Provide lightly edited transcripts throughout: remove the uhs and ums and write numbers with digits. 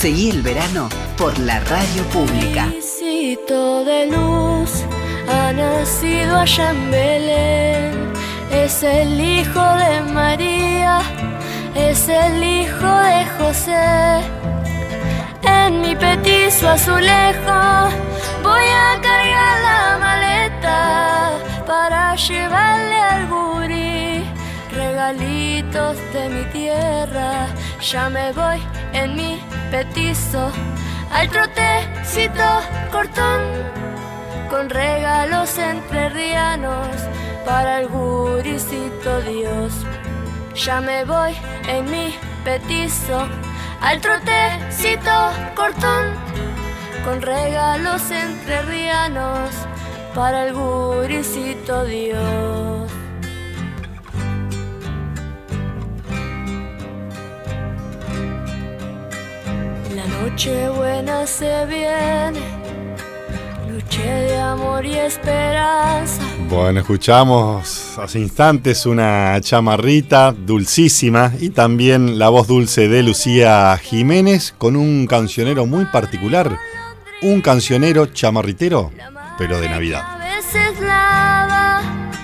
Seguí el verano por la radio pública. Rayito de luz ha nacido allá en Belén. Es el hijo de María, es el hijo de José. En mi petizo azulejo voy a cargar la maleta para llevarle al gurí regalitos de mi tierra. Ya me voy en mi petizo al trotecito cortón, con regalos entrerrianos para el guricito Dios. Ya me voy en mi petizo al trotecito cortón, con regalos entrerrianos para el guricito Dios. La noche buena se viene, noche de amor y esperanza. Bueno, escuchamos hace instantes una chamarrita dulcísima y también la voz dulce de Lucía Jiménez con un cancionero muy particular, un cancionero chamarritero, pero de Navidad. A veces lava,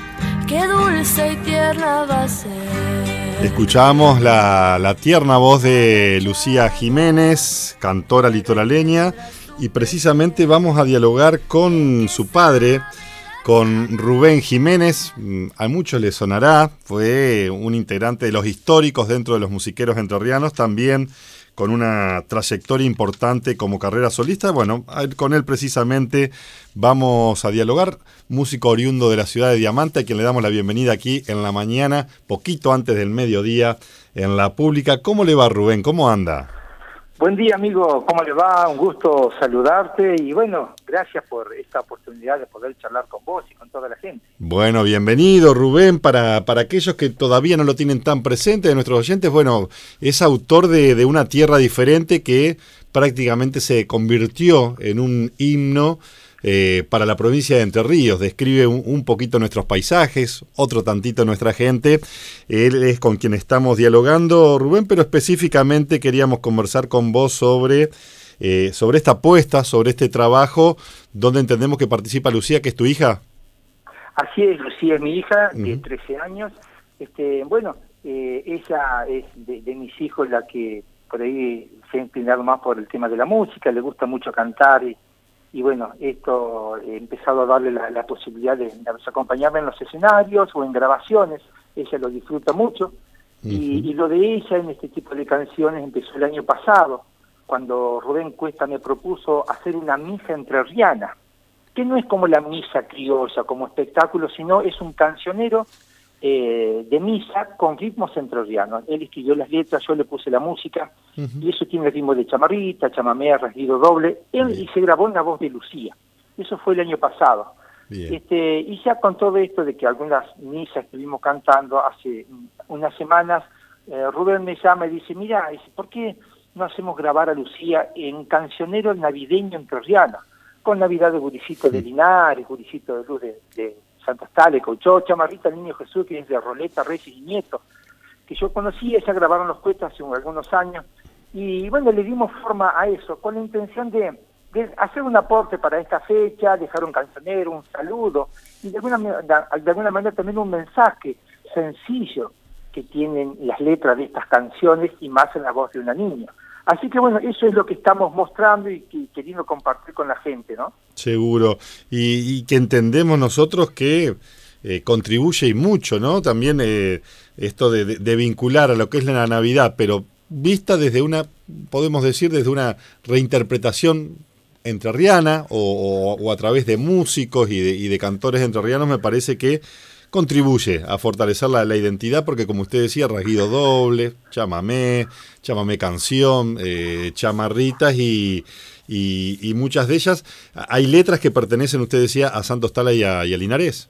qué dulce y tierna va a ser. Escuchamos la tierna voz de Lucía Jiménez, cantora litoraleña, y precisamente vamos a dialogar con su padre, con Rubén Jiménez. A muchos les sonará, fue un integrante de los históricos dentro de los musiqueros entrerrianos, también con una trayectoria importante como carrera solista. Bueno, con él precisamente vamos a dialogar, músico oriundo de la ciudad de Diamante, a quien le damos la bienvenida aquí en la mañana, poquito antes del mediodía, en la pública. ¿Cómo le va, Rubén? ¿Cómo anda? Buen día, amigo, ¿cómo le va? Un gusto saludarte y bueno, gracias por esta oportunidad de poder charlar con vos y con toda la gente. Bueno, bienvenido, Rubén. Para aquellos que todavía no lo tienen tan presente de nuestros oyentes, bueno, es autor de Una Tierra Diferente, que prácticamente se convirtió en un himno para la provincia de Entre Ríos. Describe un poquito nuestros paisajes, otro tantito nuestra gente. Él es con quien estamos dialogando, Rubén, pero específicamente queríamos conversar con vos sobre esta apuesta, sobre este trabajo, donde entendemos que participa Lucía, que es tu hija. Así es, Lucía es mi hija, de 13 años. Bueno, ella es de mis hijos la que por ahí se ha inclinado más por el tema de la música, le gusta mucho cantar y bueno, esto he empezado a darle la posibilidad de acompañarme en los escenarios o en grabaciones. Ella lo disfruta mucho. Y lo de ella en este tipo de canciones empezó el año pasado, cuando Rubén Cuesta me propuso hacer una misa entrerriana, que no es como la misa criolla, como espectáculo, sino es un cancionero de misa con ritmos entrerrianos. Él escribió las letras, yo le puse la música, y eso tiene el ritmo de chamarrita, chamamé, rasguido doble, y se grabó en la voz de Lucía. Eso fue el año pasado. Y ya con todo esto de que algunas misas estuvimos cantando hace unas semanas, Rubén me llama y dice, mira, ¿por qué no hacemos grabar a Lucía en cancionero navideño entrerriano? Con Navidad de Guricito de Linares, Guricito de Luz de Santos Tales, Cauchó, Chamarrita del Niño Jesús, que es de Roleta, Reyes y Nieto, que yo conocí. Ya grabaron los Cuestas hace algunos años, y bueno, le dimos forma a eso, con la intención de hacer un aporte para esta fecha, dejar un cancionero, un saludo, y de alguna manera también un mensaje sencillo que tienen las letras de estas canciones, y más en la voz de una niña. Así que bueno, eso es lo que estamos mostrando y queriendo compartir con la gente, ¿no? Seguro, y que entendemos nosotros que contribuye y mucho, ¿no? También esto de vincular a lo que es la Navidad, pero vista desde podemos decir, desde una reinterpretación entrerriana o a través de músicos y de cantores entrerrianos, me parece que contribuye a fortalecer la identidad, porque como usted decía, rasguido doble, chamamé canción, chamarritas y muchas de ellas. ¿Hay letras que pertenecen, usted decía, a Santos Tala y a Linares?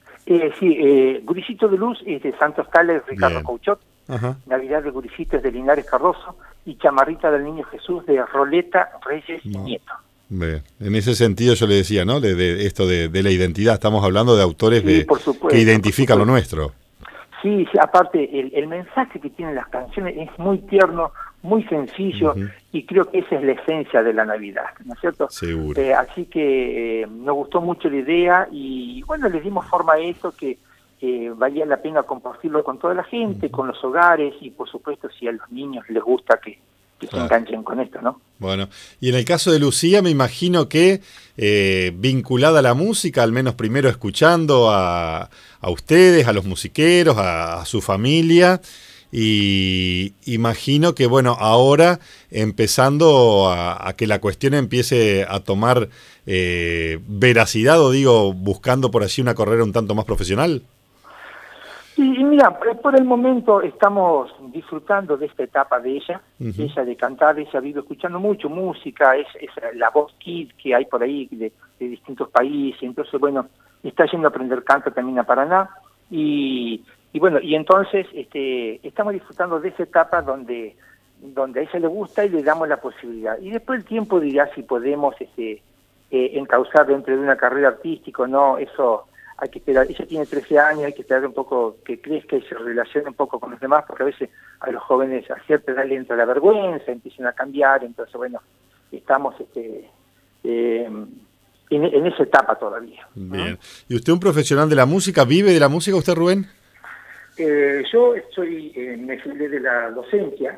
Sí, Guricito de Luz es de Santos Tala, Ricardo Couchot. Navidad de Guricito es de Linares Cardoso, y Chamarrita del Niño Jesús de Roleta, Reyes y Nieto. En ese sentido yo le decía, ¿no? De esto de la identidad, estamos hablando de autores que identifican lo nuestro. Sí, aparte el mensaje que tienen las canciones es muy tierno, muy sencillo, y creo que esa es la esencia de la Navidad, ¿no es cierto? Seguro. Así que nos gustó mucho la idea y bueno, le dimos forma a eso que valía la pena compartirlo con toda la gente, con los hogares y por supuesto si a los niños les gusta que se enganchen con esto, ¿no? Bueno, y en el caso de Lucía me imagino que vinculada a la música, al menos primero escuchando a ustedes, a los musiqueros, a su familia, y imagino que bueno, ahora empezando a que la cuestión empiece a tomar veracidad, o digo, buscando por allí una carrera un tanto más profesional. Y mira, por el momento estamos disfrutando de esta etapa de ella, ella de cantar, ella vive escuchando mucho música, es la voz kid que hay por ahí de distintos países, entonces bueno, está yendo a aprender canto también a Paraná, y bueno, y entonces estamos disfrutando de esa etapa donde a ella le gusta y le damos la posibilidad, y después el tiempo dirá si podemos encauzar dentro de una carrera artística o no, eso hay que esperar. Ella tiene 13 años, hay que esperar un poco que crezca y se relacione un poco con los demás, porque a veces a los jóvenes a cierta edad le entra la vergüenza, empiezan a cambiar, entonces bueno, estamos en esa etapa todavía. Bien. ¿Y usted, un profesional de la música, vive de la música usted, Rubén? Yo me filé de la docencia,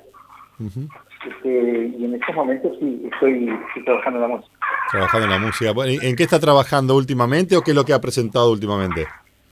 y en estos momentos sí estoy trabajando en la música. Trabajando en la música. Bueno, ¿en qué está trabajando últimamente o qué es lo que ha presentado últimamente?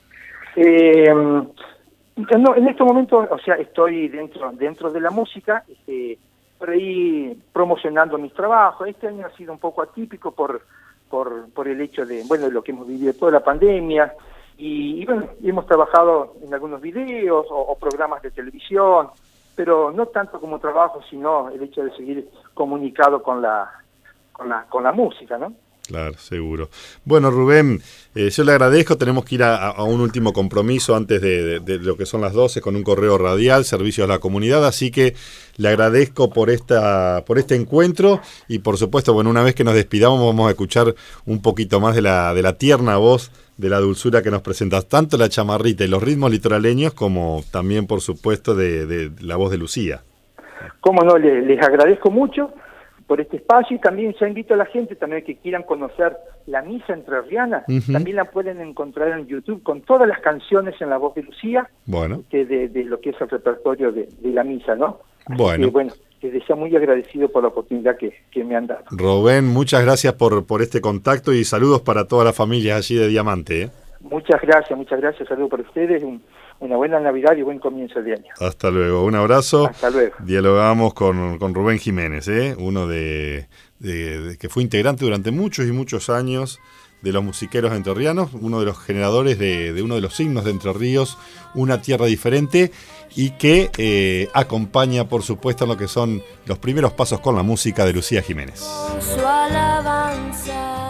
No, en estos momentos, o sea, estoy dentro de la música, por ahí promocionando mis trabajos. Este año ha sido un poco atípico por el hecho de lo que hemos vivido toda la pandemia, y bueno, hemos trabajado en algunos videos o programas de televisión, pero no tanto como trabajo, sino el hecho de seguir comunicado con la música, ¿no? Claro, seguro. Bueno, Rubén, yo le agradezco. Tenemos que ir a un último compromiso antes de lo que son las 12 con un correo radial, servicio a la comunidad, así que le agradezco por este encuentro y por supuesto, bueno, una vez que nos despidamos vamos a escuchar un poquito más de la tierna voz, de la dulzura que nos presentas, tanto la chamarrita y los ritmos litoraleños como también, por supuesto, de la voz de Lucía. Cómo no, les agradezco mucho por este espacio, y también ya invito a la gente también que quieran conocer la misa entrerriana, también la pueden encontrar en YouTube con todas las canciones en la voz de Lucía, bueno, de lo que es el repertorio de la misa, ¿no? Bueno. Les deseo muy agradecido por la oportunidad que me han dado. Rubén, muchas gracias por este contacto y saludos para toda la familia allí de Diamante. Muchas gracias, saludos para ustedes, una buena Navidad y buen comienzo de año. Hasta luego, un abrazo. Hasta luego. Dialogamos con Rubén Jiménez, uno de que fue integrante durante muchos y muchos años de los musiqueros entrerrianos, uno de los generadores de uno de los signos de Entre Ríos, Una Tierra Diferente, y que acompaña, por supuesto, en lo que son los primeros pasos con la música de Lucía Jiménez. Su alabanza.